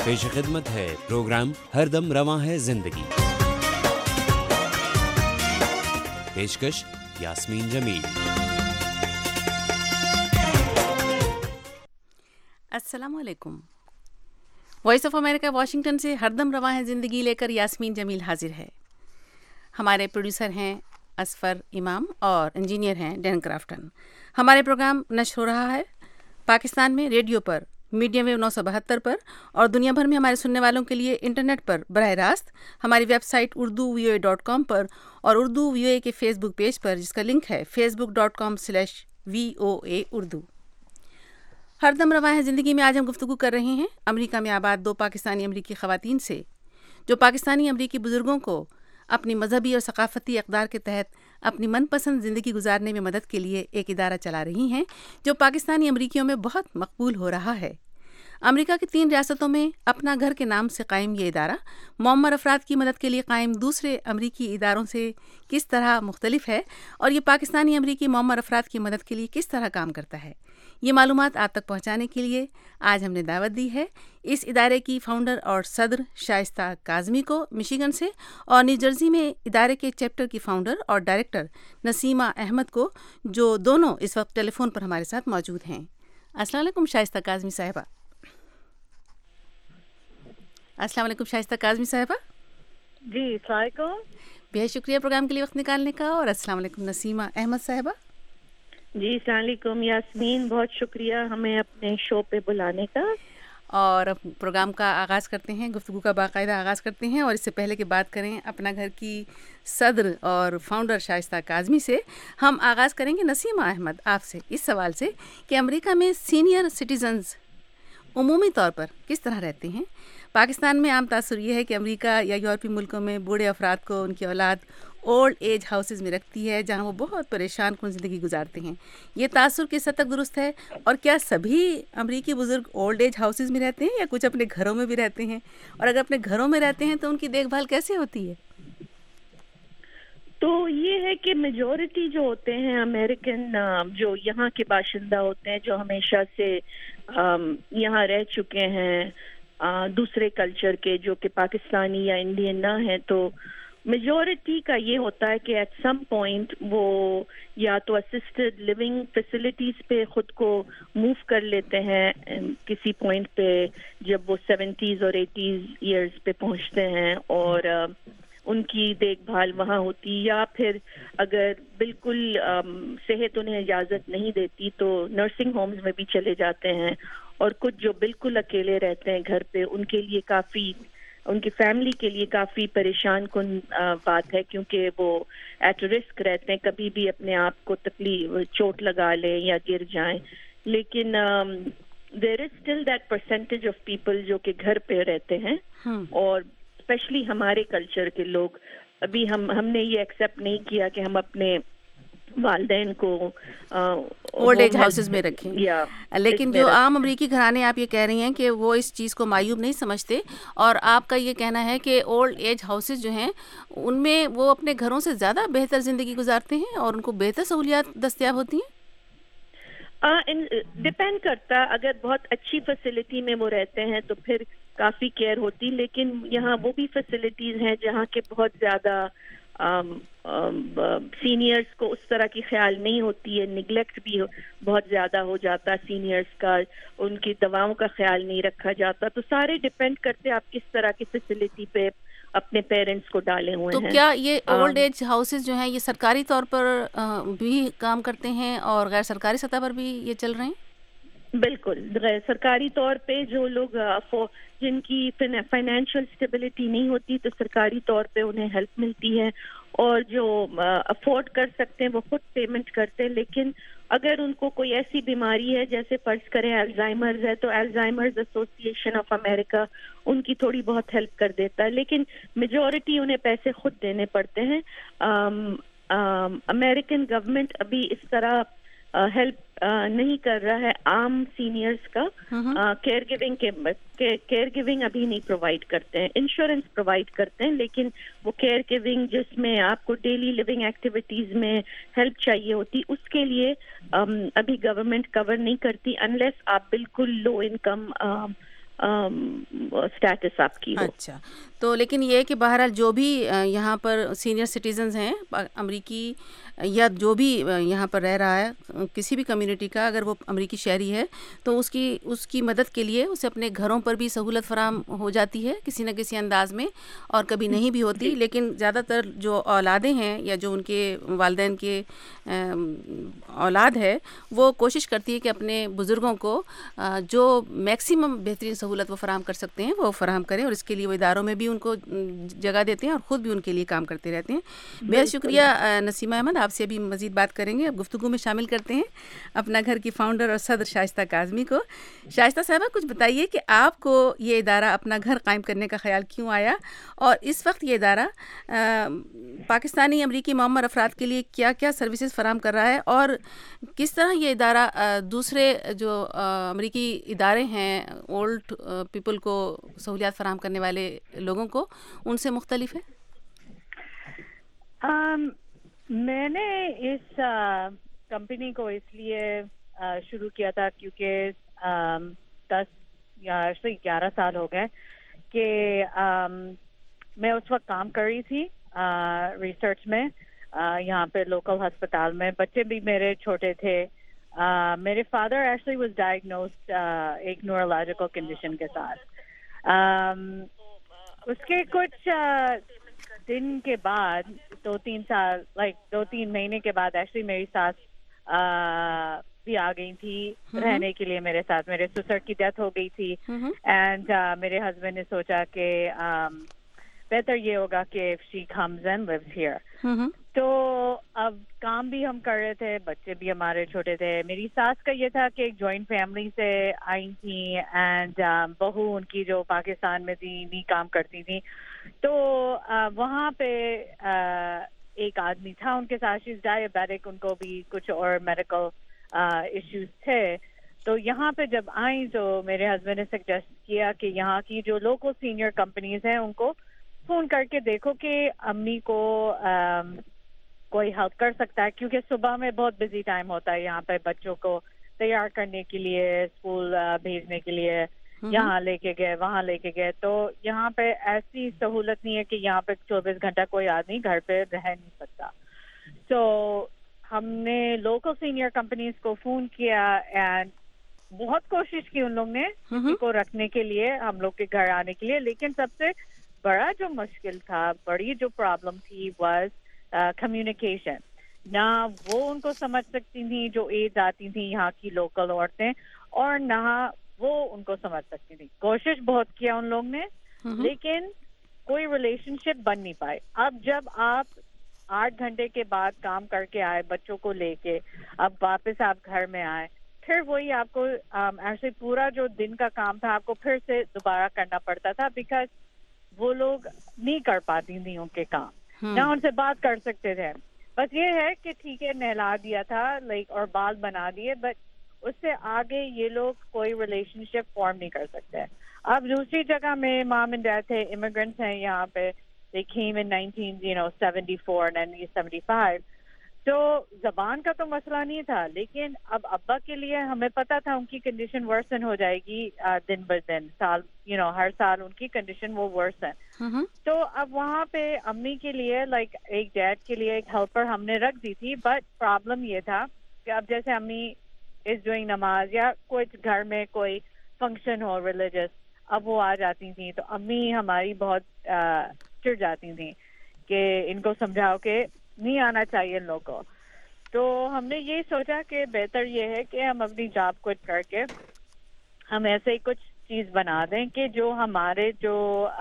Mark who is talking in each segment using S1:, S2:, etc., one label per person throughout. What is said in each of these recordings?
S1: پیش خدمت ہے پروگرام ہر دم رواں ہے زندگی. پیشکش یاسمین جمیل.
S2: السلام علیکم. وائس آف امریکہ واشنگٹن سے ہر دم رواں ہے زندگی لے کر یاسمین جمیل حاضر ہے. ہمارے پروڈیوسر ہیں اسفر امام اور انجینئر ہیں ڈین کرافٹن. ہمارے پروگرام نشر ہو رہا ہے پاکستان میں ریڈیو پر میڈیم ویو 972 پر اور دنیا بھر میں ہمارے سننے والوں کے لیے انٹرنیٹ پر براہ راست ہماری ویب سائٹ urduvoa.com پر اور اردو VOA کے فیس بک پیج پر جس کا لنک ہے facebook.com/VOA اردو. ہر دم رواں ہے زندگی میں آج ہم گفتگو کر رہے ہیں امریکہ میں آباد 2 پاکستانی امریکی خواتین سے جو پاکستانی امریکی بزرگوں کو اپنی مذہبی اور ثقافتی اقدار کے تحت اپنی من پسند زندگی گزارنے میں مدد کے لیے ایک ادارہ چلا رہی ہیں جو پاکستانی امریکیوں میں بہت مقبول ہو رہا ہے. امریکہ کی 3 ریاستوں میں اپنا گھر کے نام سے قائم یہ ادارہ معمر افراد کی مدد کے لیے قائم دوسرے امریکی اداروں سے کس طرح مختلف ہے اور یہ پاکستانی امریکی معمر افراد کی مدد کے لیے کس طرح کام کرتا ہے، یہ معلومات آپ تک پہنچانے کے لیے آج ہم نے دعوت دی ہے اس ادارے کی فاؤنڈر اور صدر شائستہ کاظمی کو مشیگن سے، اور نیو جرسی میں ادارے کے چیپٹر کی فاؤنڈر اور ڈائریکٹر نسیمہ احمد کو، جو دونوں اس وقت ٹیلی فون پر ہمارے ساتھ موجود ہیں. السلام علیکم شائستہ کاظمی صاحبہ. السلام علیکم شائستہ کاظمی صاحبہ.
S3: جی السلام علیکم.
S2: بہت شکریہ پروگرام کے لیے وقت نکالنے کا. اور السلام علیکم نسیمہ احمد صاحبہ.
S3: جی السلام علیکم یاسمین، بہت شکریہ ہمیں اپنے شو پہ بلانے کا.
S2: اور پروگرام کا آغاز کرتے ہیں، گفتگو کا باقاعدہ آغاز کرتے ہیں. اور اس سے پہلے کہ بات کریں اپنا گھر کی صدر اور فاؤنڈر شائستہ کاظمی سے، ہم آغاز کریں گے نسیمہ احمد آپ سے اس سوال سے کہ امریکہ میں سینئر سٹیزنز عمومی طور پر کس طرح رہتے ہیں. پاکستان میں عام تاثر یہ ہے کہ امریکہ یا یورپی ملکوں میں بوڑھے افراد کو ان کی اولاد اولڈ ایج ہاؤسز میں رکھتی ہے جہاں وہ بہت پریشان کن زندگی گزارتے ہیں. یہ تاثر کس حد تک درست ہے، اور کیا سبھی امریکی بزرگ اولڈ ایج ہاؤسز میں رہتے ہیں یا کچھ اپنے گھروں میں بھی رہتے ہیں، اور اگر اپنے گھروں میں رہتے ہیں تو ان کی دیکھ بھال کیسے ہوتی ہے؟
S3: تو یہ ہے کہ میجورٹی جو ہوتے ہیں امریکن جو یہاں کے باشندہ ہوتے ہیں، جو ہمیشہ سے یہاں رہ چکے ہیں دوسرے کلچر کے، جو کہ پاکستانی یا انڈین نہ ہیں، تو میجورٹی کا یہ ہوتا ہے کہ ایٹ سم پوائنٹ وہ یا تو اسسٹڈ لیونگ فیسلٹیز پہ خود کو موو کر لیتے ہیں کسی پوائنٹ پہ جب وہ 70s اور 80s ایئرز پہ پہنچتے ہیں، اور ان کی دیکھ بھال وہاں ہوتی، یا پھر اگر بالکل صحت انہیں اجازت نہیں دیتی تو نرسنگ ہومز میں بھی چلے جاتے ہیں. اور کچھ جو بالکل اکیلے رہتے ہیں گھر پہ، ان کے لیے کافی، ان کی فیملی کے لیے کافی پریشان کن بات ہے، کیونکہ وہ ایٹ رسک رہتے ہیں، کبھی بھی اپنے آپ کو چوٹ لگا لیں یا گر جائیں. لیکن there is still that percentage of people جو کہ گھر پہ رہتے ہیں. اور اسپیشلی ہمارے کلچر کے لوگ، ابھی ہم نے یہ ایکسیپٹ نہیں کیا کہ ہم اپنے والدین کو
S2: اولڈ ایج ہاؤسز میں رکھیں. لیکن جو عام امریکی گھرانے، آپ یہ کہہ رہی ہیں کہ وہ اس چیز کو معیوب نہیں سمجھتے، اور آپ کا یہ کہنا ہے کہ اولڈ ایج ہاؤسز جو ہیں ان میں وہ اپنے گھروں سے زیادہ بہتر زندگی گزارتے ہیں اور ان کو بہتر سہولیات دستیاب ہوتی ہیں.
S3: ڈپینڈ کرتا، اگر بہت اچھی فیسلٹی میں وہ رہتے ہیں تو پھر کافی کیئر ہوتی، لیکن یہاں وہ بھی فیسلٹیز ہیں جہاں کے بہت زیادہ سینئرز کو اس طرح کی خیال نہیں ہوتی ہے، نگلیکٹ بھی بہت زیادہ ہو جاتا سینئرز کا، ان کی دواؤں کا خیال نہیں رکھا جاتا. تو سارے ڈپینڈ کرتے آپ کس طرح کی فیسلٹی پہ اپنے پیرنٹس کو ڈالے ہوئے ہیں.
S2: تو کیا یہ اولڈ ایج ہاؤسز جو ہیں یہ سرکاری طور پر بھی کام کرتے ہیں اور غیر سرکاری سطح پر بھی یہ چل رہے ہیں؟
S3: بالکل، غیر سرکاری طور پہ جو لوگ جن کی فائنینشیل اسٹیبلٹی نہیں ہوتی تو سرکاری طور پہ انہیں ہیلپ ملتی ہے، اور جو افورڈ کر سکتے ہیں وہ خود پیمنٹ کرتے ہیں. لیکن اگر ان کو کوئی ایسی بیماری ہے، جیسے فرض کریں الزائمرز ہے، تو الزائمرز ایسوسی ایشن آف امریکہ ان کی تھوڑی بہت ہیلپ کر دیتا ہے، لیکن میجورٹی انہیں پیسے خود دینے پڑتے ہیں. امریکن گورنمنٹ ابھی اس طرح ہیلپ نہیں کر رہا ہے عام سینئرز کا. کیئر گیونگ ابھی نہیں پرووائڈ کرتے ہیں، انشورنس پرووائڈ کرتے ہیں، لیکن وہ کیئر گیونگ جس میں آپ کو ڈیلی لیونگ ایکٹیویٹیز میں ہیلپ چاہیے ہوتی، اس کے لیے ابھی گورنمنٹ کور نہیں کرتی انلیس آپ بالکل لو انکم اسٹیٹس آپ کی ہو.
S2: اچھا، تو لیکن یہ ہے کہ بہرحال جو بھی یہاں پر سینئر سٹیزنز ہیں امریکی یا جو بھی یہاں پر رہ رہا ہے کسی بھی کمیونٹی کا، اگر وہ امریکی شہری ہے تو اس کی مدد کے لیے اسے اپنے گھروں پر بھی سہولت فراہم ہو جاتی ہے کسی نہ کسی انداز میں، اور کبھی نہیں بھی ہوتی. لیکن زیادہ تر جو اولادیں ہیں یا جو ان کے والدین کے اولاد ہے وہ کوشش کرتی ہے کہ اپنے بزرگوں کو جو میکسیمم بہترین سہولت وہ فراہم کر سکتے ہیں وہ فراہم کریں، اور اس کے لیے وہ اداروں میں بھی ان کو جگہ دیتے ہیں اور خود بھی ان کے لیے کام کرتے رہتے ہیں. بہت شکریہ نسیمہ احمد، آپ سے ابھی مزید بات کریں گے. اب گفتگو میں شامل کرتے ہیں اپنا گھر کی فاؤنڈر اور صدر شائستہ کاظمی کو. شائستہ صاحبہ، کچھ بتائیے کہ آپ کو یہ ادارہ اپنا گھر قائم کرنے کا خیال کیوں آیا، اور اس وقت یہ ادارہ پاکستانی امریکی معمر افراد کے لیے کیا کیا سروسز فراہم کر رہا ہے، اور کس طرح یہ ادارہ دوسرے جو امریکی ادارے ہیں اولڈ پیپل کو سہولیات فراہم کرنے والے لوگوں کو ان سے مختلف ہے؟
S4: میں نے اس کمپنی کو اس لیے شروع کیا تھا کیونکہ 10 یا 11 سال ہو گئے کہ میں اس وقت کام کر رہی تھی ریسرچ میں یہاں پہ لوکل ہسپتال میں. بچے بھی میرے چھوٹے تھے. میرے فادر ایکچولی واز ڈائگنوزڈ ایک نیورولوجیکل کنڈیشن کے ساتھ. اس کے کچھ دن کے بعد 2-3 مہینے کے بعد ایکچولی میری ساس بھی آ گئی تھی رہنے کے لیے میرے ساتھ. میرے سسر کی ڈیتھ ہو گئی تھی اینڈ میرے ہسبینڈ نے سوچا کہ بہتر یہ ہوگا کہ if she comes and lives here. تو اب کام بھی ہم کر رہے تھے، بچے بھی ہمارے چھوٹے تھے. میری ساس کا یہ تھا کہ ایک جوائنٹ فیملی سے آئی تھیں اینڈ بہو ان کی جو پاکستان میں تھی نہیں کام کرتی تھی. تو وہاں پہ ایک آدمی تھا ان کے ساتھ، شیز ڈائبیٹک، ان کو بھی کچھ اور میڈیکل ایشوز تھے. تو یہاں پہ جب آئیں تو میرے ہسبینڈ نے سجیسٹ کیا کہ یہاں کی جو لوکل سینئر کمپنیز ہیں ان کو فون کر کے دیکھو کہ امی کو کوئی ہیلپ کر سکتا ہے، کیونکہ صبح میں بہت بزی ٹائم ہوتا ہے یہاں پہ بچوں کو تیار کرنے کے لیے، اسکول بھیجنے کے لیے، یہاں لے کے گئے وہاں لے کے گئے. تو یہاں پہ ایسی سہولت نہیں ہے کہ یہاں پہ 24 گھنٹہ کوئی آدمی گھر پہ رہ نہیں سکتا. تو ہم نے لوکل سینئر کمپنیز کو فون کیا اینڈ بہت کوشش کی ان لوگ نے کسی کو رکھنے کے لیے، ہم لوگ کے گھر آنے کے لیے. لیکن سب سے بڑا جو مشکل تھا، بڑی جو پرابلم تھی واز کمیونیکیشن. نہ وہ ان کو سمجھ سکتی تھیں جو ایج آتی تھیں یہاں کی لوکل عورتیں، اور نہ وہ ان کو سمجھ سکتی تھیں. کوشش بہت کیا ان لوگ نے لیکن کوئی ریلیشن شپ بن نہیں پائے. اب جب آپ 8 گھنٹے کے بعد کام کر کے آئے بچوں کو لے کے، اب واپس آپ گھر میں آئے، پھر وہی آپ کو ایسے پورا جو دن کا کام تھا آپ کو پھر سے دوبارہ کرنا پڑتا تھا، بیکاز وہ لوگ نہیں کر پاتی تھیں ان کے کام، نہ ان سے بات کر سکتے تھے. بس یہ ہے کہ ٹھیک ہے نہلا دیا تھا اور بال بنا دیے، بٹ اس سے آگے یہ لوگ کوئی ریلیشن شپ فارم نہیں کر سکتے. اب دوسری جگہ میں مام اینڈ ڈیڈ تھے، امیگرینٹس ہیں یہاں پہ، they came in 1974 1975. تو زبان کا تو مسئلہ نہیں تھا، لیکن اب ابا کے لیے ہمیں پتا تھا ان کی کنڈیشن ورسن ہو جائے گی دن بہ دن، سال ہر سال ان کی کنڈیشن وہ ورسن. تو اب وہاں پہ امی کے لیے ایک ڈیڈ کے لیے ایک ہیلپر ہم نے رکھ دی تھی. بٹ پرابلم یہ تھا کہ اب جیسے امی از ڈوئنگ نماز یا کچھ گھر میں کوئی فنکشن ہو ریلیجس، اب وہ آ جاتی تھیں تو امی ہماری بہت چڑ جاتی تھیں کہ ان کو سمجھاؤ کہ نہیں آنا چاہیے ان لوگوں کو. تو ہم نے یہ سوچا کہ بہتر یہ ہے کہ ہم اپنی جاب کوئٹ کر کے ہم ایسے کچھ چیز بنا دیں کہ جو ہمارے جو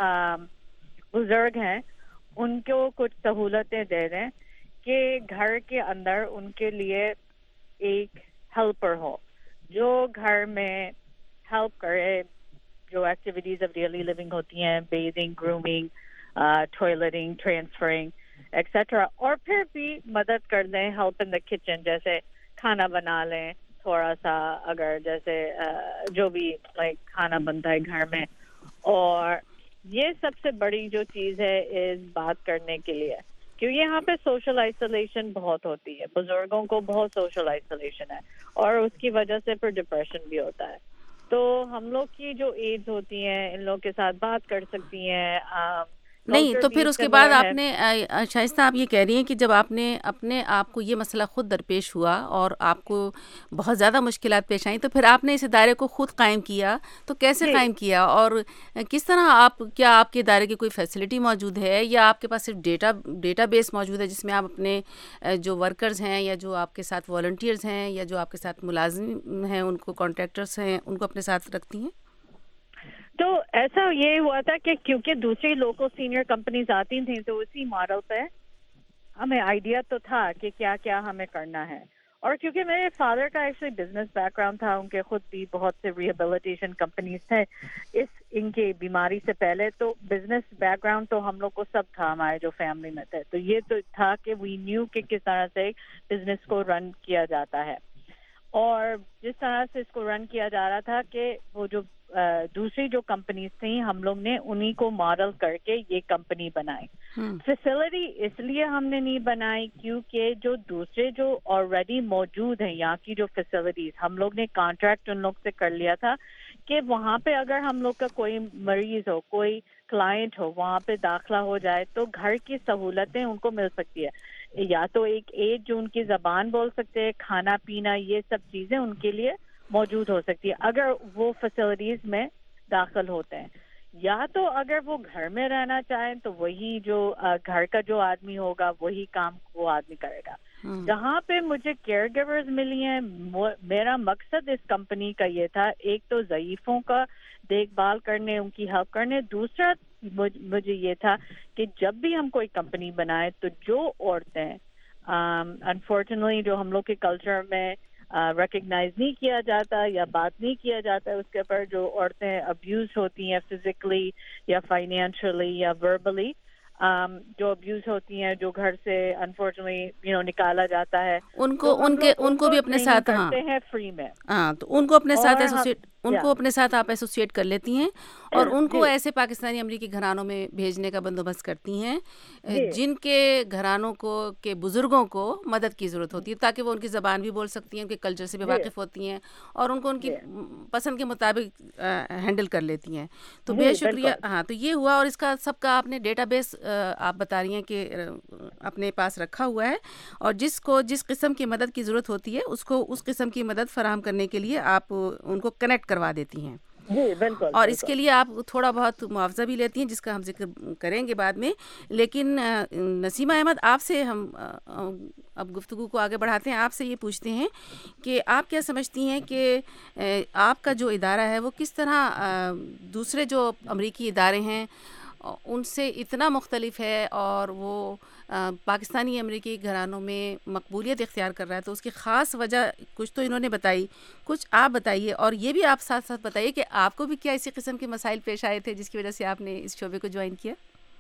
S4: بزرگ ہیں ان کو کچھ سہولتیں دے دیں کہ گھر کے اندر ان کے لیے ایک ہیلپر ہو جو گھر میں ہیلپ کرے، جو ایکٹیویٹیز آف ڈیلی لیونگ ہوتی ہیں، bathing, grooming, toileting, transferring etcetera, اور پھر بھی مدد کر لیں، ہیلپ ان دا کچن، جیسے کھانا بنا لیں تھوڑا سا، اگر جیسے جو بھی کھانا بنتا ہے گھر میں. اور یہ سب سے بڑی جو چیز ہے اس بات کرنے کے لیے، کیونکہ یہاں پہ سوشل آئسولیشن بہت ہوتی ہے، بزرگوں کو بہت سوشل آئسولیشن ہے، اور اس کی وجہ سے پھر ڈپریشن بھی ہوتا ہے. تو ہم لوگ کی جو ایج ہوتی ہیں ان لوگ کے ساتھ بات کر سکتی ہیں.
S2: نہیں تو پھر اس کے بعد آپ نے شائستہ آپ یہ کہہ رہی ہیں کہ جب آپ نے اپنے آپ کو یہ مسئلہ خود درپیش ہوا اور آپ کو بہت زیادہ مشکلات پیش آئیں تو پھر آپ نے اس ادارے کو خود قائم کیا, تو کیسے قائم کیا اور کس طرح کیا آپ کے ادارے کی کوئی فیسلٹی موجود ہے یا آپ کے پاس صرف ڈیٹا بیس موجود ہے جس میں آپ اپنے جو ورکرز ہیں یا جو آپ کے ساتھ والنٹیئرز ہیں یا جو آپ کے ساتھ ملازم ہیں ان کو کانٹریکٹرس ہیں ان کو اپنے ساتھ رکھتی ہیں؟
S4: تو ایسا یہ ہوا تھا کہ کیونکہ دوسری لوکل سینئر کمپنیز آتی تھیں تو اسی ماڈل پہ ہمیں آئیڈیا تو تھا کہ کیا کیا ہمیں کرنا ہے. اور کیونکہ میرے فادر کا ایکچولی بزنس بیک گراؤنڈ تھا, ان کے خود بھی بہت سے ریہیبلیٹیشن کمپنیز تھے ان کے بیماری سے پہلے, تو بزنس بیک گراؤنڈ تو ہم لوگ کو سب تھا ہمارے جو فیملی میں تھے. تو یہ تو تھا کہ وی نیو کہ کس طرح سے بزنس کو رن کیا جاتا ہے, اور جس طرح سے اس کو رن کیا جا رہا تھا کہ وہ جو دوسری جو کمپنیز تھیں ہم لوگ نے انہی کو ماڈل کر کے یہ کمپنی بنائی. فیسلٹی اس لیے ہم نے نہیں بنائی کیونکہ جو دوسرے جو آلریڈی موجود ہیں یہاں کی جو فیسلٹیز ہم لوگ نے کانٹریکٹ ان لوگ سے کر لیا تھا کہ وہاں پہ اگر ہم لوگ کا کوئی مریض ہو, کوئی کلائنٹ ہو, وہاں پہ داخلہ ہو جائے تو گھر کی سہولتیں ان کو مل سکتی ہے. یا تو ایک ایج جو ان کی زبان بول سکتے ہیں, کھانا پینا, یہ سب چیزیں ان کے لیے موجود ہو سکتی ہے اگر وہ فیسلٹیز میں داخل ہوتے ہیں. یا تو اگر وہ گھر میں رہنا چاہیں تو وہی جو گھر کا جو آدمی ہوگا وہی کام وہ آدمی کرے گا. جہاں پہ مجھے کیئر گیورز ملی ہیں, میرا مقصد اس کمپنی کا یہ تھا, ایک تو ضعیفوں کا دیکھ بھال کرنے, ان کی ہیلپ کرنے, دوسرا مجھے یہ تھا کہ جب بھی ہم کوئی کمپنی بنائے تو جو عورتیں انفارچونیٹلی جو ہم لوگ کے کلچر میں ریکگنائز نہیں کیا جاتا یا بات نہیں کیا جاتا اس کے اوپر, جو عورتیں ابیوز ہوتی ہیں فزیکلی یا فائنینشلی یا وربلی, جو ابیوز ہوتی ہیں, جو گھر سے انفارچونیٹلی نکالا جاتا ہے,
S2: ان کو بھی اپنے ساتھ
S4: کرتے ہیں فری میں.
S2: ہاں تو ان کو اپنے ساتھ ان کو اپنے ساتھ آپ ایسوسیٹ کر لیتی ہیں اور ان کو ایسے پاکستانی امریکی گھرانوں میں بھیجنے کا بندوبست کرتی ہیں جن کے گھرانوں کے بزرگوں کو مدد کی ضرورت ہوتی ہے تاکہ وہ ان کی زبان بھی بول سکتی ہیں, ان کے کلچر سے بھی واقف ہوتی ہیں اور ان کو ان کی پسند کے مطابق ہینڈل کر لیتی ہیں. تو بے شکریہ. ہاں تو یہ ہوا, اور اس کا سب کا آپ نے ڈیٹا بیس آپ بتا رہی ہیں کہ اپنے پاس رکھا ہوا ہے, اور جس کو جس قسم کی مدد کی ضرورت ہوتی ہے اس کو اس قسم کی مدد فراہم کرنے کے لیے آپ ان کو کنیکٹ کروا دیتی ہیں.
S4: جی بالکل.
S2: اور اس کے لیے آپ تھوڑا بہت معاوضہ بھی لیتی ہیں جس کا ہم ذکر کریں گے بعد میں. لیکن نسیمہ احمد, آپ سے ہم اب گفتگو کو آگے بڑھاتے ہیں. آپ سے یہ پوچھتے ہیں کہ آپ کیا سمجھتی ہیں کہ آپ کا جو ادارہ ہے وہ کس طرح دوسرے جو امریکی ادارے ہیں ان سے اتنا مختلف ہے اور وہ پاکستانی امریکی گھرانوں میں مقبولیت اختیار کر رہا ہے, تو اس کی خاص وجہ کچھ تو انہوں نے بتائی, کچھ آپ بتائیے, اور یہ بھی آپ ساتھ ساتھ بتائیے کہ آپ کو بھی کیا اسی قسم کے مسائل پیش آئے تھے جس کی وجہ سے آپ نے اس شعبے کو جوائن کیا؟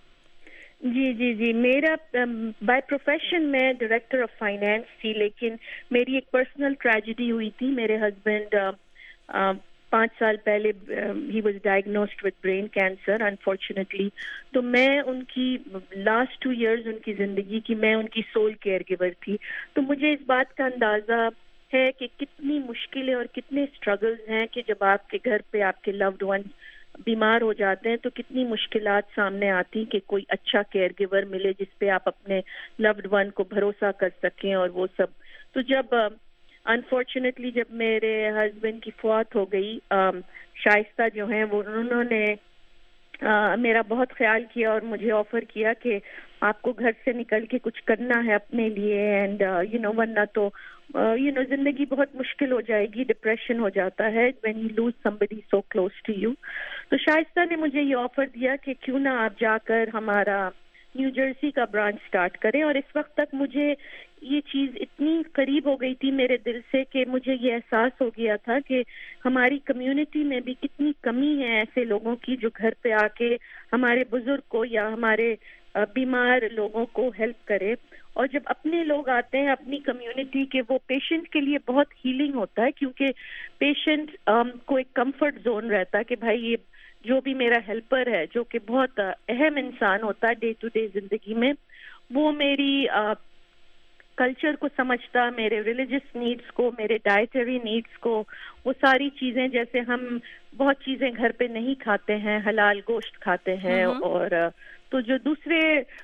S3: جی میرا بائی پروفیشن میں ڈائریکٹر آف فائنینس تھی, لیکن میری ایک پرسنل ٹریجڈی ہوئی تھی. میرے ہسبینڈ 5 سال پہلے ہی was diagnosed with brain cancer unfortunately. تو میں ان کی لاسٹ 2 ایئرز ان کی زندگی کی میں ان کی سول کیئر گیور تھی. تو مجھے اس بات کا اندازہ ہے کہ کتنی مشکلیں اور کتنے اسٹرگلز ہیں کہ جب آپ کے گھر پہ آپ کے لوڈ ون بیمار ہو جاتے ہیں تو کتنی مشکلات سامنے آتی کہ کوئی اچھا کیئر گیور ملے جس پہ آپ اپنے لوڈ ون کو بھروسہ کر سکیں اور وہ سب. تو جب انفارچونیٹلی جب میرے ہسبینڈ کی فوت ہو گئی, شائستہ جو ہیں وہ انہوں نے میرا بہت خیال کیا اور مجھے آفر کیا کہ آپ کو گھر سے نکل کے کچھ کرنا ہے اپنے لیے, اینڈ ورنہ تو زندگی بہت مشکل ہو جائے گی, ڈپریشن ہو جاتا ہے when you lose somebody so close to you. تو شائستہ نے مجھے یہ آفر دیا کہ کیوں نہ آپ جا کر ہمارا نیو جرسی کا برانچ سٹارٹ کریں. اور اس وقت تک مجھے یہ چیز اتنی قریب ہو گئی تھی میرے دل سے کہ مجھے یہ احساس ہو گیا تھا کہ ہماری کمیونٹی میں بھی کتنی کمی ہے ایسے لوگوں کی جو گھر پہ آ کے ہمارے بزرگ کو یا ہمارے بیمار لوگوں کو ہیلپ کرے. اور جب اپنے لوگ آتے ہیں اپنی کمیونٹی کے, وہ پیشنٹ کے لیے بہت ہیلنگ ہوتا ہے, کیونکہ پیشنٹ کو ایک کمفرٹ زون رہتا ہے کہ بھائی یہ جو بھی میرا ہیلپر ہے جو کہ بہت اہم انسان ہوتا ہے ڈے ٹو ڈے زندگی میں, وہ میری کلچر کو سمجھتا, میرے ریلیجس نیڈس کو, میرے ڈائٹری نیڈس کو, وہ ساری چیزیں, جیسے ہم بہت چیزیں گھر پہ نہیں کھاتے ہیں, حلال گوشت کھاتے ہیں, اور تو جو دوسرے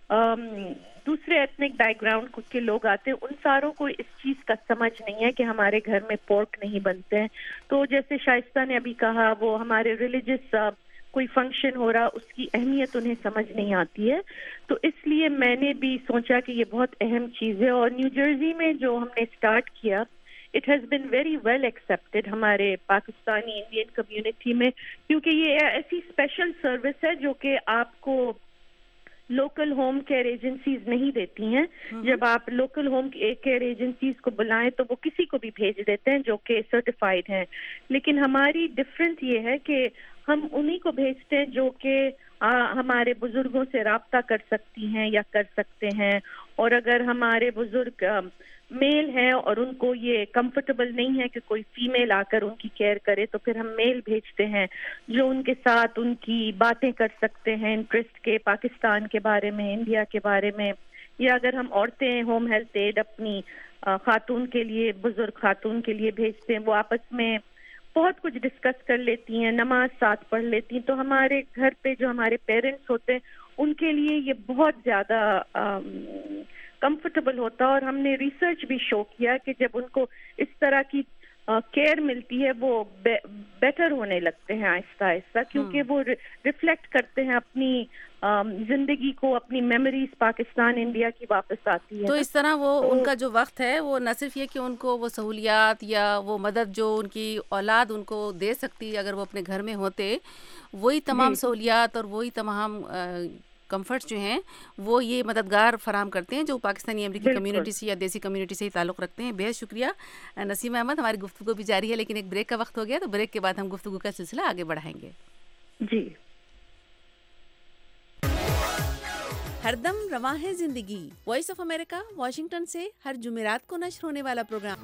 S3: ایتھنک بیک گراؤنڈ کے لوگ آتے ہیں, ان ساروں کو اس چیز کا سمجھ نہیں ہے کہ ہمارے گھر میں پورک نہیں بنتے ہیں. تو جیسے شائستہ نے ابھی کہا, وہ ہمارے ریلیجس کوئی فنکشن ہو رہا, اس کی اہمیت انہیں سمجھ نہیں آتی ہے. تو اس لیے میں نے بھی سوچا کہ یہ بہت اہم چیز ہے. اور نیو جرسی میں جو ہم نے اسٹارٹ کیا, it has been very well accepted ہمارے پاکستانی انڈین کمیونٹی میں, کیونکہ یہ ایسی اسپیشل سروس ہے جو کہ آپ کو لوکل ہوم کیئر ایجنسیز نہیں دیتی ہیں. جب آپ لوکل ہوم کیئر ایجنسیز کو بلائیں تو وہ کسی کو بھی بھیج دیتے ہیں جو کہ سرٹیفائڈ ہیں, لیکن ہماری ڈفرنٹ یہ ہے کہ ہم انہی کو بھیجتے ہیں جو کہ ہمارے بزرگوں سے رابطہ کر سکتی ہیں یا کر سکتے ہیں. اور اگر ہمارے بزرگ میل ہیں اور ان کو یہ کمفرٹیبل نہیں ہے کہ کوئی فیمیل آ کر ان کی کیئر کرے, تو پھر ہم میل بھیجتے ہیں جو ان کے ساتھ ان کی باتیں کر سکتے ہیں انٹرسٹ کے, پاکستان کے بارے میں, انڈیا کے بارے میں. یا اگر ہم عورتیں ہوم ہیلتھ ایڈ اپنی خاتون کے لیے, بزرگ خاتون کے لیے بھیجتے ہیں, وہ آپس میں بہت کچھ ڈسکس کر لیتی ہیں, نماز ساتھ پڑھ لیتی ہیں. تو ہمارے گھر پہ جو ہمارے پیرنٹس ہوتے ہیں ان کے لیے یہ بہت زیادہ کمفرٹیبل ہوتا ہے. اور ہم نے ریسرچ بھی شو کیا کہ جب ان کو اس طرح کی کیئر ملتی ہے وہ بیٹر ہونے لگتے ہیں آہستہ آہستہ, کیونکہ وہ ریفلیکٹ کرتے ہیں اپنی زندگی کو, اپنی میموریز پاکستان انڈیا کی واپس آتی ہے.
S2: تو اس طرح وہ ان کا جو وقت ہے وہ نہ صرف یہ کہ ان کو وہ سہولیات یا وہ مدد جو ان کی اولاد ان کو دے سکتی اگر وہ اپنے گھر میں ہوتے, وہی تمام سہولیات اور وہی تمام کمفرٹس جو ہیں وہ یہ مددگار فراہم کرتے ہیں جو پاکستانی امریکی کمیونٹی سے یا دیسی کمیونٹی سے ہی تعلق رکھتے ہیں. بہت شکریہ نسیم احمد. ہماری گفتگو بھی جاری ہے لیکن ایک بریک کا وقت ہو گیا, تو بریک کے بعد ہم گفتگو کا سلسلہ آگے بڑھائیں گے.
S3: جی.
S2: ہر دم رواں ہے زندگی, وائس آف امریکہ واشنگٹن سے ہر جمعرات کو نشر ہونے والا پروگرام.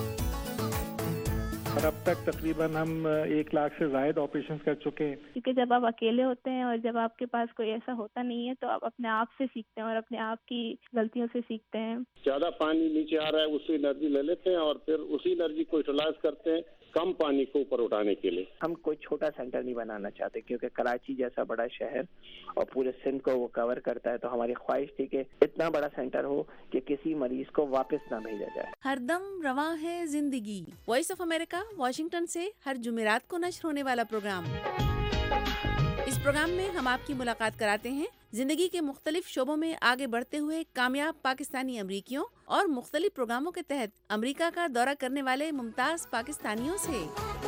S5: اور اب تک تقریباً ہم 1 لاکھ سے زائد آپریشنز کر چکے ہیں.
S6: کیونکہ جب آپ اکیلے ہوتے ہیں اور جب آپ کے پاس کوئی ایسا ہوتا نہیں ہے تو آپ اپنے آپ سے سیکھتے ہیں اور اپنے آپ کی غلطیوں سے سیکھتے ہیں.
S7: زیادہ پانی نیچے آ رہا ہے اس سے انرجی لے لیتے ہیں اور پھر اسی انرجی کو یوٹیلائز کرتے ہیں کم پانی کو اوپر اٹھانے کے لیے.
S8: ہم کوئی چھوٹا سینٹر نہیں بنانا چاہتے کیونکہ کراچی جیسا بڑا شہر اور پورے سندھ کو وہ کور کرتا ہے, تو ہماری خواہش تھی کہ اتنا بڑا سینٹر ہو کہ کسی مریض کو واپس نہ بھیجا جائے.
S2: ہر دم رواں ہے زندگی, وائس آف امریکہ واشنگٹن سے ہر جمعرات کو نشر ہونے والا پروگرام. اس پروگرام میں ہم آپ کی ملاقات کراتے ہیں زندگی کے مختلف شعبوں میں آگے بڑھتے ہوئے کامیاب پاکستانی امریکیوں اور مختلف پروگراموں کے تحت امریکہ کا دورہ کرنے والے ممتاز پاکستانیوں سے.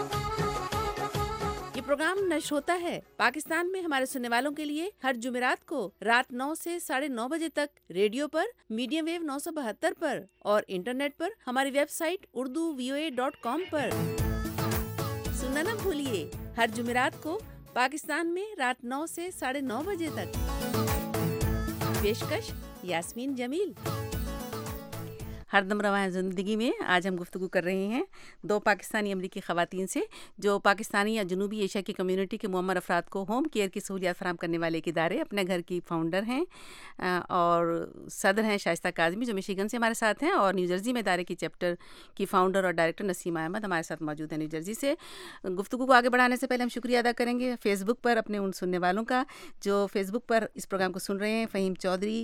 S2: یہ پروگرام نشر ہوتا ہے پاکستان میں ہمارے سننے والوں کے لیے ہر جمعرات کو رات 9 سے 9:30 بجے تک ریڈیو پر, میڈیم ویو 972 پر اور انٹرنیٹ پر ہماری ویب سائٹ urduvoa.com پر. سننا نہ بھولیے, ہر جمعرات کو پاکستان میں رات 9 سے 9:30 بجے تک. پیشکش یاسمین جمیل. ہر دم رواں زندگی میں آج ہم گفتگو کر رہے ہیں 2 پاکستانی امریکی خواتین سے جو پاکستانی یا جنوبی ایشیا کی کمیونٹی کے معمر افراد کو ہوم کیئر کی سہولیات فراہم کرنے والے ایک ادارے اپنے گھر کی فاؤنڈر ہیں اور صدر ہیں شائستہ کاظمی جو مشیگن سے ہمارے ساتھ ہیں, اور نیو جرسی میں ادارے کی چیپٹر کی فاؤنڈر اور ڈائریکٹر نسیم احمد ہمارے ساتھ موجود ہیں نیو جرسی سے. گفتگو کو آگے بڑھانے سے پہلے ہم شکریہ ادا کریں گے فیس بک پر اپنے ان سننے والوں کا جو فیس بک پر اس پروگرام کو سن رہے ہیں. فہیم چودھری,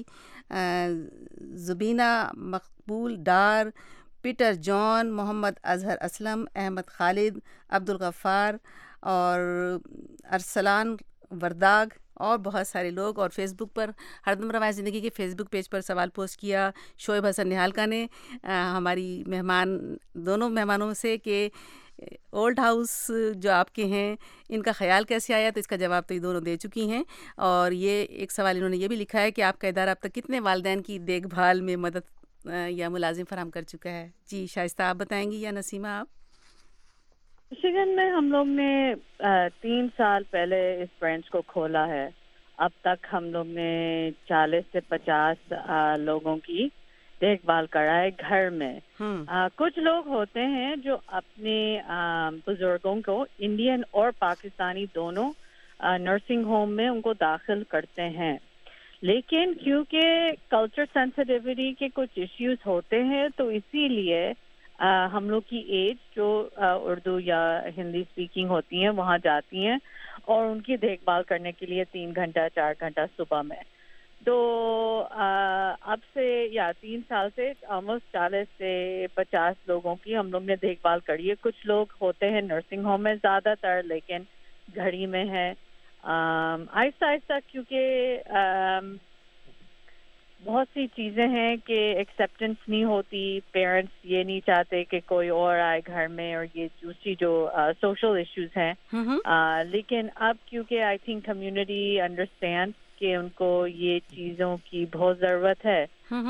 S2: زبینہ مقبول ڈار, پیٹر جان, محمد اظہر اسلم, احمد خالد, عبدالغفار اور ارسلان ورداگ اور بہت سارے لوگ. اور فیس بک پر ہر دم رواں زندگی کے فیس بک پیج پر سوال پوسٹ کیا شعیب حسن نہالکا نے ہماری دونوں مہمانوں سے کہ اولڈ ہاؤس جو آپ کے ہیں ان کا خیال کیسے آیا, تو اس کا جواب تو یہ دونوں دے چکی ہیں. اور یہ ایک سوال انہوں نے یہ بھی لکھا ہے کہ آپ کا ادارہ اب تک کتنے والدین کی دیکھ بھال میں مدد یا ملازم فراہم کر چکا ہے. جی شائستہ آپ بتائیں گی یا نسیمہ آپ؟
S4: مشیگن میں ہم لوگ نے 3 سال پہلے اس برانچ کو کھولا ہے. اب تک ہم لوگ نے 40 سے 50 لوگوں کی دیکھ بھال کرا ہے گھر میں. کچھ لوگ ہوتے ہیں جو اپنے بزرگوں کو انڈین اور پاکستانی دونوں نرسنگ ہوم میں ان کو داخل کرتے ہیں, لیکن کیونکہ کلچر سینسٹیوٹی کے کچھ ایشوز ہوتے ہیں تو اسی لیے ہم لوگ کی ایج جو اردو یا ہندی اسپیکنگ ہوتی ہیں وہاں جاتی ہیں اور ان کی دیکھ بھال کرنے کے لیے 3 گھنٹہ 4 گھنٹہ صبح میں. تو اب سے 3 سال سے آلموسٹ 40 سے 50 لوگوں کی ہم لوگ نے دیکھ بھال کری ہے. کچھ لوگ ہوتے ہیں نرسنگ ہوم میں زیادہ تر, لیکن گھڑی میں ہے. آہستہ آہستہ کیونکہ بہت سی چیزیں ہیں کہ ایکسیپٹنس نہیں ہوتی, پیرنٹس یہ نہیں چاہتے کہ کوئی اور آئے گھر میں, اور یہ دوسری جو سوشل ایشوز ہیں. لیکن اب کیونکہ آئی تھنک کمیونٹی انڈرسٹینڈ کہ ان کو یہ چیزوں کی بہت ضرورت ہے,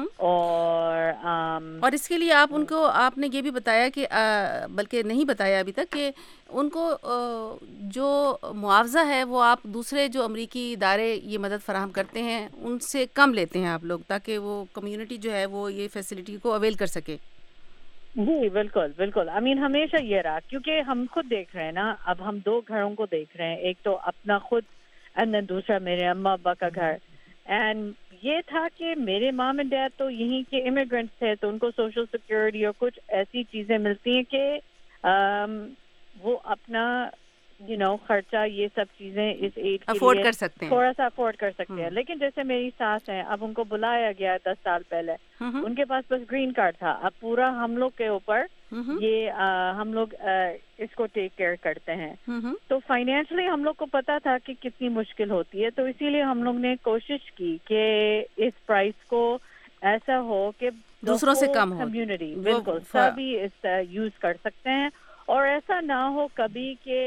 S4: اور
S2: اس کے لیے آپ نے یہ بھی بتایا کہ بلکہ نہیں بتایا ابھی تک کہ ان کو جو معاوضہ ہے وہ آپ دوسرے جو امریکی ادارے یہ مدد فراہم کرتے ہیں ان سے کم لیتے ہیں آپ لوگ, تاکہ وہ کمیونٹی جو ہے وہ یہ فیسلٹی کو اویل کر سکے.
S4: جی بالکل بالکل. ہمیشہ یہ رہا, کیونکہ ہم خود دیکھ رہے ہیں نا, اب ہم 2 گھروں کو دیکھ رہے ہیں, ایک تو اپنا خود اینڈ دین دوسرا میرے اماں ابا کا گھر. اینڈ یہ تھا کہ میرے مام اینڈ ڈیڈ تو یہیں کے امیگرینٹس تھے, تو ان کو سوشل سیکورٹی اور کچھ ایسی چیزیں ملتی ہیں کہ وہ اپنا خرچہ یہ سب چیزیں اس ایج کے لیے تھوڑا سا افورڈ کر سکتے ہیں. لیکن جیسے میری ساس ہیں, اب ان کو بلایا گیا 10 سال پہلے, ان کے پاس بس گرین کارڈ تھا. اب پورا ہم لوگ کے اوپر یہ ہم لوگ اس کو ٹیک کیئر کرتے ہیں. تو فائنینشلی ہم لوگ کو پتا تھا کہ کتنی مشکل ہوتی ہے, تو اسی لیے ہم لوگ نے کوشش کی کہ اس پرائز کو ایسا ہو کہ
S2: دوسروں سے کم ہو,
S4: کمیونٹی بالکل سبھی اس یوز کر سکتے ہیں, اور ایسا نہ ہو کبھی کہ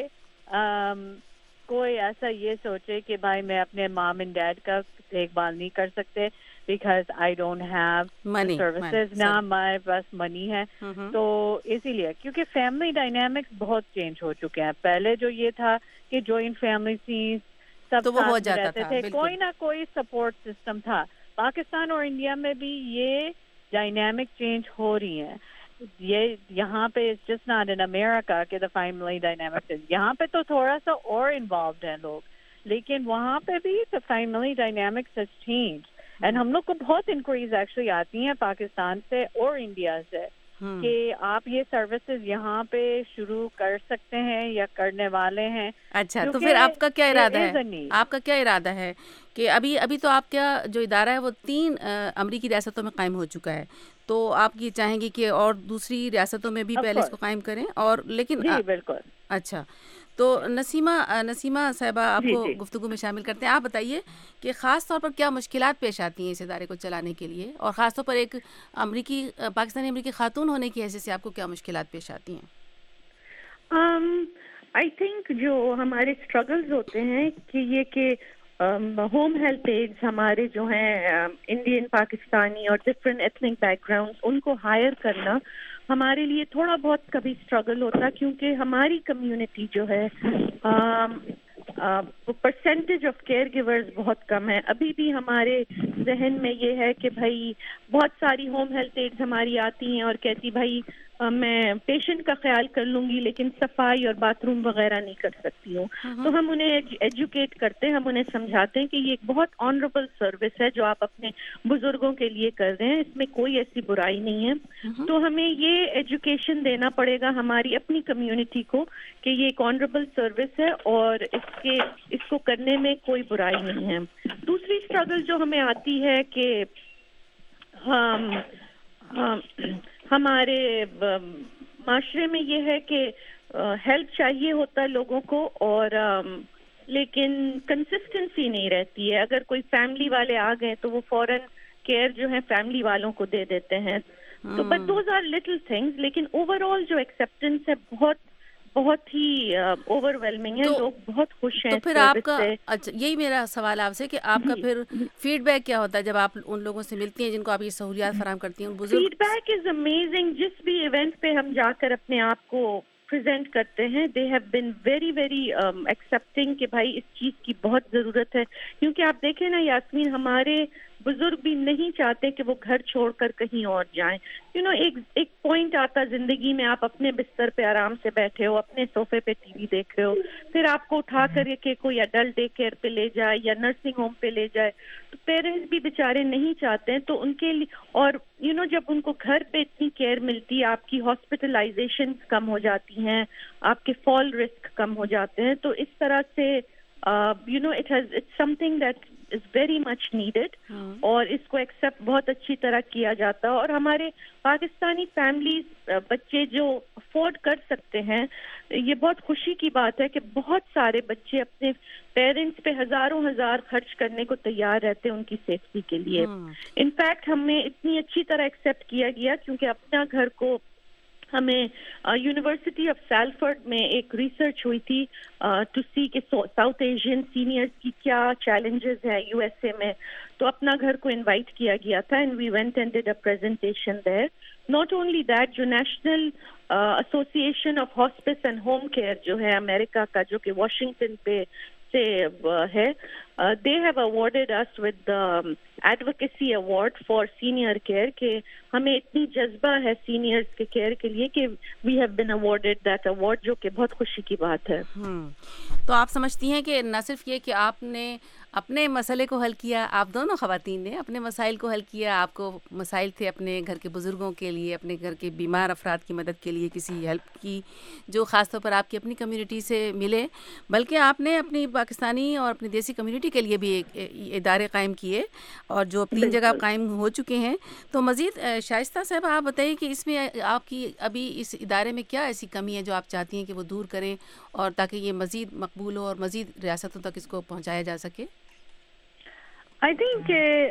S4: کوئی ایسا یہ سوچے کہ بھائی میں اپنے مام اینڈ ڈیڈ کا دیکھ بھال نہیں کر سکتے because I don't have services, نہ ہمارے پاس منی ہے. تو اسی لیے کیونکہ فیملی ڈائنامکس بہت چینج ہو چکے ہیں. پہلے جو یہ تھا کہ جوائنٹ فیملی تھی, سب ساتھ میں رہتے تھے, کوئی نہ کوئی سپورٹ سسٹم تھا. پاکستان اور انڈیا میں بھی یہ ڈائنامک چینج ہو رہی ہیں. یہ یہاں پہ جسٹ ناٹ ان امیریکا کہ دا فیملی ڈائنامکس, یہاں پہ تو تھوڑا سا اور انوالوڈ ہیں لوگ, لیکن وہاں پہ بھی the family dynamics has change. And ہم لوگ کو بہت انکوائریز ایکچولی آتی ہیں پاکستان سے اور انڈیا سے کہ آپ یہ سروسز یہاں پہ شروع کر سکتے ہیں یا کرنے والے ہیں.
S2: اچھا, تو پھر آپ کا کیا ارادہ ہے؟ آپ کا کیا ارادہ ہے کہ ابھی تو آپ کا جو ادارہ ہے وہ 3 امریکی ریاستوں میں قائم ہو چکا ہے, تو آپ یہ چاہیں گے کہ اور دوسری ریاستوں میں بھی پہلے اس کو قائم کریں؟ اور لیکن
S4: جی بالکل.
S2: اچھا, تو نسیمہ صاحبہ آپ کو گفتگو میں شامل کرتے ہیں. آپ بتائیے کہ خاص طور پر کیا مشکلات پیش آتی ہیں اس ادارے کو چلانے کے لیے, اور خاص طور پر ایک پاکستانی امریکی خاتون ہونے کی حیثیت سے آپ کو کیا مشکلات پیش آتی ہیں؟
S3: آئی تھنک جو ہمارے اسٹرگلز ہوتے ہیں کہ یہ کہ ہوم ہیلتھ ایڈز ہمارے جو ہیں انڈین, پاکستانی اور ڈفرینٹ ایتھنک بیک گراؤنڈ, ان کو ہائر کرنا ہمارے لیے تھوڑا بہت کبھی اسٹرگل ہوتا, کیونکہ ہماری کمیونٹی جو ہے پرسنٹیج آف کیئر گیورز بہت کم ہے. ابھی بھی ہمارے ذہن میں یہ ہے کہ بھائی بہت ساری ہوم ہیلتھ ایڈز ہماری آتی ہیں اور کہتی بھائی میں پیشنٹ کا خیال کر لوں گی لیکن صفائی اور باتھ روم وغیرہ نہیں کر سکتی ہوں. تو ہم انہیں ایجوکیٹ کرتے ہیں, ہم انہیں سمجھاتے ہیں کہ یہ ایک بہت آنریبل سروس ہے جو آپ اپنے بزرگوں کے لیے کر رہے ہیں, اس میں کوئی ایسی برائی نہیں ہے. تو ہمیں یہ ایجوکیشن دینا پڑے گا ہماری اپنی کمیونٹی کو کہ یہ ایک آنریبل سروس ہے اور اس کو کرنے میں کوئی برائی نہیں ہے. دوسری اسٹرگل جو ہمیں آتی ہے کہ ہمارے معاشرے میں یہ ہے کہ ہیلپ چاہیے ہوتا ہے لوگوں کو, اور لیکن کنسسٹنسی نہیں رہتی ہے. اگر کوئی فیملی والے آ گئے تو وہ فوراً کیئر جو ہے فیملی والوں کو دے دیتے ہیں. تو but those are little things, لیکن اوور آل جو ایکسیپٹنس ہے بہت ہی اوور ویلمنگ ہے, لوگ بہت خوش ہیں.
S2: تو پھر آپ کا یہی میرا سوال آپ سے کہ آپ کا پھر فیڈ بیک کیا ہوتا ہے جب آپ ان لوگوں سے ملتی ہیں جن کو آپ یہ سہولیات فراہم کرتی ہیں؟
S3: Feedback is amazing. جس بھی ایونٹ پہ ہم جا کر اپنے آپ کو پریزنٹ کرتے ہیں, they have been very very accepting کہ بھائی اس چیز کی بہت ضرورت ہے. کیونکہ آپ دیکھیں نا یاسمین, ہمارے بزرگ بھی نہیں چاہتے کہ وہ گھر چھوڑ کر کہیں اور جائیں. ایک پوائنٹ آتا زندگی میں, آپ اپنے بستر پہ آرام سے بیٹھے ہو, اپنے صوفے پہ ٹی وی دیکھ رہے ہو, پھر آپ کو اٹھا کر کے کوئی اڈلٹ ڈے کیئر پہ لے جائے یا نرسنگ ہوم پہ لے جائے, تو پیرنٹس بھی بیچارے نہیں چاہتے ہیں. تو ان کے لیے, اور جب ان کو گھر پہ اتنی کیئر ملتی ہے, آپ کی ہاسپٹلائزیشن کم ہو جاتی ہیں, آپ کے فال رسک کم ہو جاتے ہیں. تو اس طرح سے it's something that is very much needed, اور اس کو ایکسیپٹ بہت اچھی طرح کیا جاتا ہے. اور ہمارے پاکستانی فیملیز, بچے جو افورڈ کر سکتے ہیں, یہ بہت خوشی کی بات ہے کہ بہت سارے بچے اپنے پیرنٹس پہ ہزاروں ہزار خرچ کرنے کو تیار رہتے ہیں ان کی سیفٹی کے لیے. انفیکٹ ہمیں اتنی اچھی طرح ایکسیپٹ کیا گیا کیونکہ اپنا گھر کو ہمیں یونیورسٹی آف سیلفرڈ میں ایک ریسرچ ہوئی تھی ٹو سی کہ ساؤتھ ایشین سینئرز کی کیا چیلنجز ہیں یو ایس اے میں. تو اپنا گھر کو انوائٹ کیا گیا تھا and we went and did a presentation there. Not only that, جو National Association of Hospice and Home Care جو ہے امریکہ کا, جو کہ واشنگٹن پہ سے ہے, they have awarded us with the advocacy award for senior care کہ ہمیں اتنی جذبہ ہے سینئرز کے کیئر کے لیے کہ we have been awarded that award, جو کہ بہت خوشی کی بات ہے.
S2: تو آپ سمجھتی ہیں کہ نہ صرف یہ کہ آپ نے اپنے مسئلے کو حل کیا, آپ دونوں خواتین نے اپنے مسائل کو حل کیا, آپ کو مسائل تھے اپنے گھر کے بزرگوں کے لیے, اپنے گھر کے بیمار افراد کی مدد کے لیے کسی ہیلپ کی جو خاص طور پر آپ کی اپنی کمیونٹی سے ملے, بلکہ آپ نے اپنی پاکستانی اور اپنی دیسی کمیونٹی کے لیے بھی ایک ادارے قائم کیے اور جو 3 جگہ قائم ہو چکے ہیں. تو مزید شائستہ صاحب آپ بتائیے کہ اس میں آپ کی ابھی اس ادارے میں کیا ایسی کمی ہے جو آپ چاہتی ہیں کہ وہ دور کریں اور تاکہ یہ مزید مقبول ہو اور مزید ریاستوں تک اس کو پہنچایا جا سکے؟
S4: آئی تھنک کہ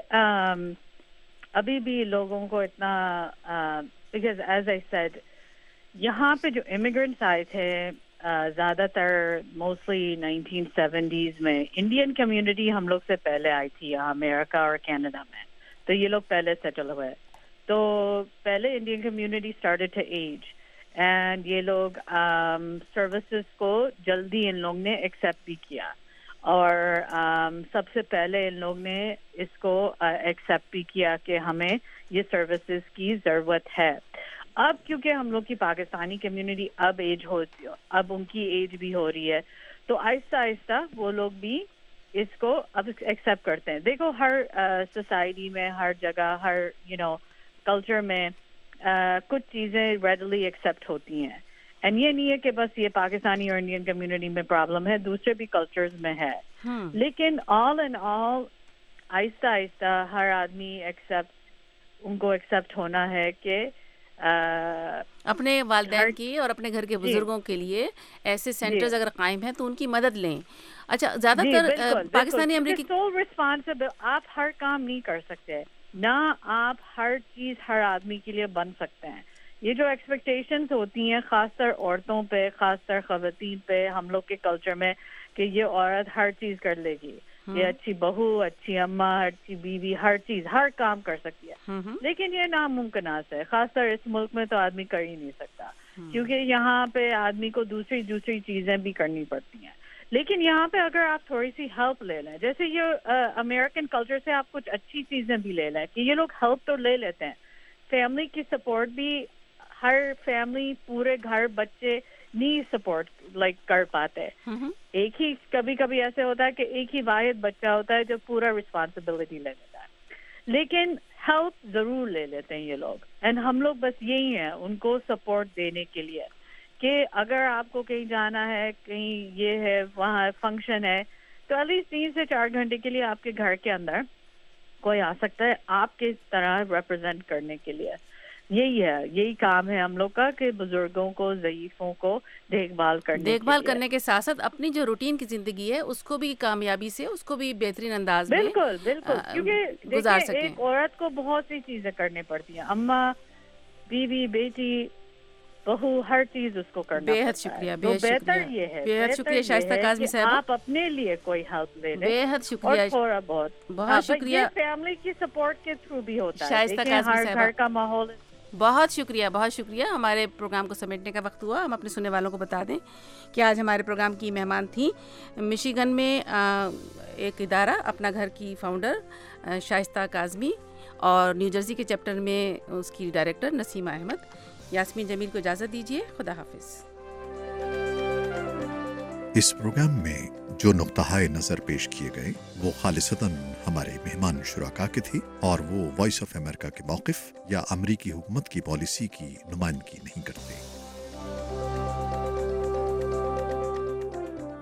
S4: ابھی بھی لوگوں کو اتنا, بیکاز ایز آئی سیڈ یہاں پہ جو امیگرینٹس آئے تھے زیادہ تر موسٹلی 1970s میں, انڈین کمیونٹی ہم لوگ سے پہلے آئی تھی یہاں امریکہ اور کینیڈا میں, تو یہ لوگ پہلے سیٹل ہوئے. تو پہلے Indian community started to age and یہ لوگ سروسز کو جلدی ان لوگ نے ایکسیپٹ بھی کیا, اور سب سے پہلے ان لوگ نے اس کو ایکسیپٹ بھی کیا کہ ہمیں یہ سروسز کی ضرورت ہے. اب کیونکہ ہم لوگ کی پاکستانی کمیونٹی اب ان کی ایج بھی ہو رہی ہے, تو آہستہ آہستہ وہ لوگ بھی اس کو اب ایکسیپٹ کرتے ہیں. دیکھو ہر سوسائٹی میں, ہر جگہ, ہر کلچر میں کچھ چیزیں ریڈلی ایکسیپٹ ہوتی ہیں, اینڈ یہ نہیں ہے کہ بس یہ پاکستانی اور انڈین کمیونٹی میں پرابلم ہے, دوسرے بھی کلچرز میں ہے. لیکن آل اینڈ آل آہستہ آہستہ ہر آدمی ان کو ایکسیپٹ ہونا ہے کہ
S2: اپنے والدین کی اور اپنے گھر کے بزرگوں کے لیے ایسے سینٹرز اگر قائم ہیں تو ان کی مدد لیں. اچھا, زیادہ تر پاکستانی امریکی
S4: سول ریسپانسبل, آپ ہر کام نہیں کر سکتے, نہ آپ ہر چیز ہر آدمی کے لیے بن سکتے ہیں. یہ جو ایکسپیکٹیشنز ہوتی ہیں خاص طر عورتوں پہ, خاص طر خواتین پہ ہم لوگ کے کلچر میں کہ یہ عورت ہر چیز کر لے گی, یہ اچھی بہو, اچھی اماں, اچھی بیوی, ہر چیز, ہر کام کر سکتی ہے. لیکن یہ ناممکنات ہے, خاص طر اس ملک میں تو آدمی کر ہی نہیں سکتا, کیونکہ یہاں پہ آدمی کو دوسری چیزیں بھی کرنی پڑتی ہیں. لیکن یہاں پہ اگر آپ تھوڑی سی ہیلپ لے لیں, جیسے یہ امریکن کلچر سے آپ کچھ اچھی چیزیں بھی لے لیں کہ یہ لوگ ہیلپ تو لے لیتے ہیں, فیملی کی سپورٹ بھی, ہر فیملی پورے گھر بچے نہیں سپورٹ کر پاتے. ایک ہی کبھی کبھی ایسے ہوتا ہے کہ ایک ہی واحد بچہ ہوتا ہے جو پورا رسپانسبلٹی لے لیتا ہے, لیکن ہیلپ ضرور لے لیتے ہیں یہ لوگ. اینڈ ہم لوگ بس یہی ہیں ان کو سپورٹ دینے کے لیے کہ اگر آپ کو کہیں جانا ہے, کہیں یہ ہے, وہاں فنکشن ہے, تو ایٹ لیسٹ 3 سے 4 گھنٹے کے لیے آپ کے گھر کے اندر کوئی آ سکتا ہے آپ کے طرح ریپرزینٹ کرنے کے لیے. یہی کام ہے ہم لوگ کا کہ بزرگوں کو, ضعیفوں کو دیکھ بھال کرنے کے ساتھ
S2: ساتھ اپنی جو روٹین کی زندگی ہے اس کو بھی کامیابی سے, اس کو بھی بہترین انداز میں
S4: بالکل کیونکہ
S2: گزار سکیں.
S4: ایک عورت کو بہت سی چیزیں کرنی پڑتی ہیں, اماں, بیوی, بیٹی, بہو, ہر چیز اس کو کرنا
S2: بے حد
S4: پڑتا
S2: شکریہ,
S4: ہے. تو بہتر یہ ہے,
S2: بے حد شکریہ شائستہ کاظمی صاحب,
S4: آپ اپنے لیے کوئی ہیلپ لے لیں.
S2: بے حد شکریہ,
S4: اور تھوڑا بہت
S2: شکریہ.
S4: فیملی کی سپورٹ کے تھرو بھی ہوتا ہے.
S2: شائستہ کاظمی صاحب,
S4: گھر کا ماحول
S2: بہت شکریہ. ہمارے پروگرام کو سمیٹنے کا وقت ہوا. ہم اپنے سننے والوں کو بتا دیں کہ آج ہمارے پروگرام کی مہمان تھیں مشیگن میں ایک ادارہ اپنا گھر کی فاؤنڈر شائستہ کاظمی اور نیو جرسی کے چیپٹر میں اس کی ڈائریکٹر نسیمہ احمد. یاسمین جمیل کو اجازت دیجیے. خدا حافظ.
S9: اس پروگرام میں جو نقطۂ نظر پیش کیے گئے وہ خالصتاً ہمارے مہمان شرکاء کے تھی اور وہ وائس آف امریکہ کے موقف یا امریکی حکومت کی پالیسی کی نمائندگی نہیں کرتے.